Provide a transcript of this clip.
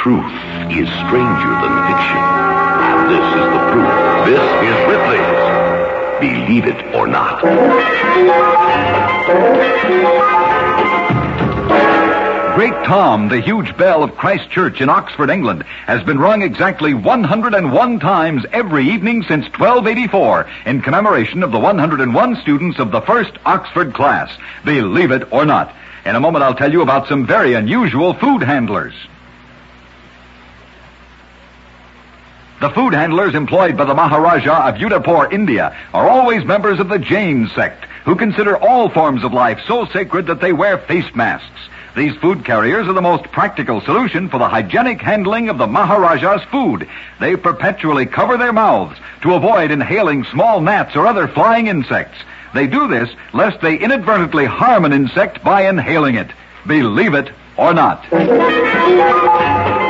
Truth is stranger than fiction. And this is the proof. This is Ripley's Believe It or Not. Great Tom, the huge bell of Christ Church in Oxford, England, has been rung exactly 101 times every evening since 1284 in commemoration of the 101 students of the first Oxford class. Believe it or not. In a moment, I'll tell you about some very unusual food handlers. The food handlers employed by the Maharaja of Udaipur, India, are always members of the Jain sect, who consider all forms of life so sacred that they wear face masks. These food carriers are the most practical solution for the hygienic handling of the Maharaja's food. They perpetually cover their mouths to avoid inhaling small gnats or other flying insects. They do this lest they inadvertently harm an insect by inhaling it. Believe it or not.